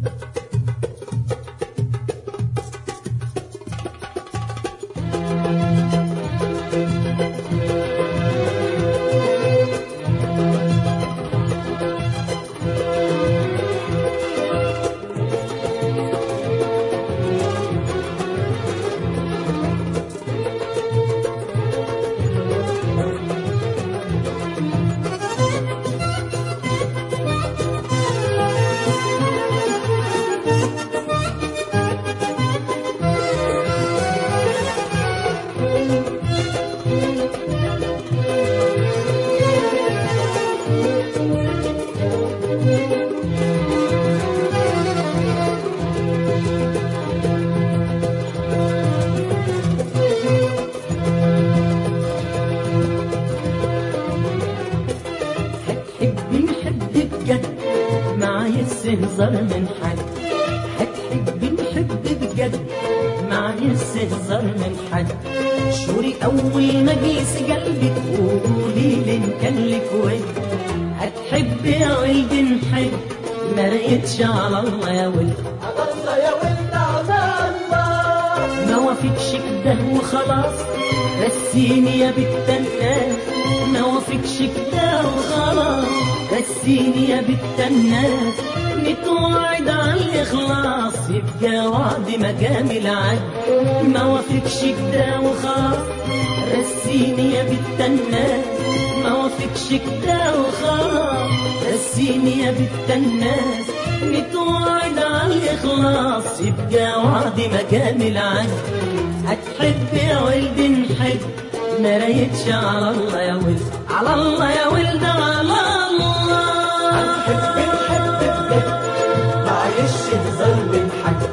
استهزار من حد، هتحبي نحب بجد معايا استهزار من حد. شوري أول ما جيس قلبك قولي لي إن كان لك ود، هتحبي يا ولد نحب ما رقتش على الله يا ولد، على الله يا ولد على الله. ما وافقش كده وخلاص رسيني يا بنت الناس، ما وافقش كده وخلاص رسيني يا بنت الناس. نتوعد على الإخلاص يبقى وعد مقام العد، ما وافقش كده وخلاص رسيني يا بنت الناس، ما وافقش كده وخلاص رسيني يا بنت الناس. نتوعد على الإخلاص يبقى وعد مقام العد، هتحب يا ولد نحب ما رايتش على الله يا ولد، على الله يا ولد على الله. هنحب نحب بجد معيش هزار من حد،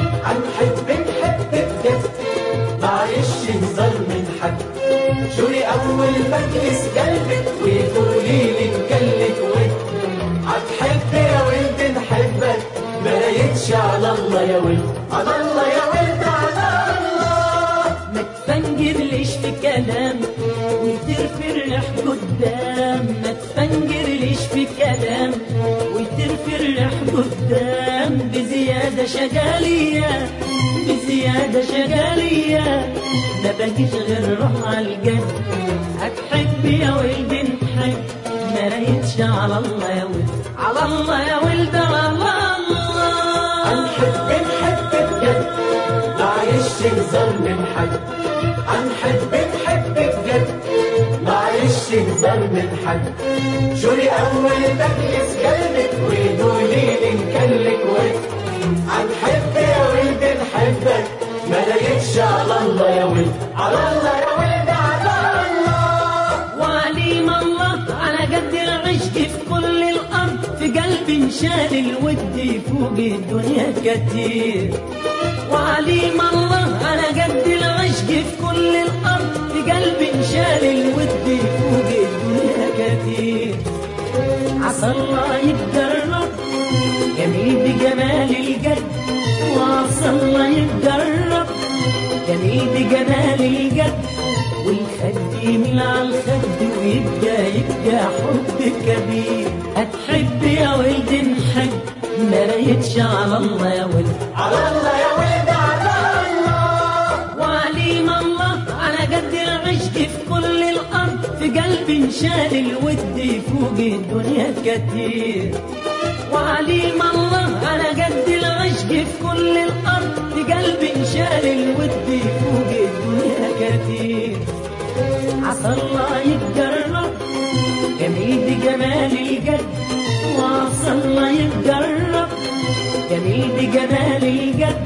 هنحب نحب بجد معيش هزار من حد. شوري أول مجلس قلبك وتقولي لي إن كان لك ود، هتحب يا ولد نحبك ما رايتش على الله يا ولد، على الله يا ولد على الله. ما تفنجرليش في كلام وترفرح قدام، ما تفنجرليش في كلام وترفرح قدام. بزيادة شغالية بزيادة شغالية ما بقيش غير روح عالجد. هتحبي يا ولد نحب ما رايتش على الله يا ولد، على الله يا ولد على الله. هنحب نحب بجد معيش هزار من حد، هنحب نحب بجد معيش هزار من حد. شوري أول مجلس قلبك وتقولي لي إن كان لك ود، هنحب يا ولد نحبك ما لاقيتش على الله يا ولد، على الله يا ولد على الله. وعليم الله على قد العشق في كل الأرض، في قلبي انشال الود فوق الدنيا كتير. وعليم الله على قد العشق في كل الأرض، في قلبي انشال الود فوق الدنيا كتير. عسى الله يتجرب جميل بجمال الجد، وعسى الله يتجرب جميل بجمال الجد. والخد يميل على الخد ويبقى حب كبير. هتحب يا ولد نحب ما رايتش على الله يا ولد، على الله يا ولد على الله. وعليم الله على قد العشق في كل الأرض، في قلبي انشال الود فوق الدنيا كتير. وعليم الله على قد العشق في كل الأرض، في قلبي انشال الود فوق الدنيا كتير. عسى الله يتجرب جميل بجمال الجد، وعسى الله يتجرب جميل بجمال الجد.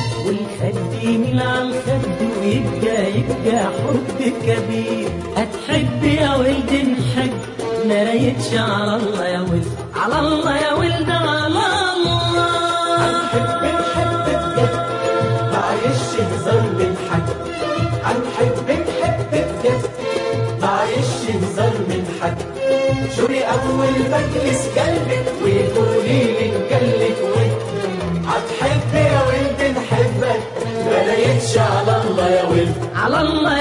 والخد يميل على الخد ويبقى حب كبير. هتحب يا ولد نحب ما رايتش على الله يا ولد، على الله يا ولد على الله. هنحب نحب بجد معيش هزار من حد، هنحب نحب بجد معيش هزار من حد. شوري أول مجلس قلبك وتقولي لي إن كان لك ود، هتحب يا ولد نحبك ما لاقيتش على الله يا ولد، على الله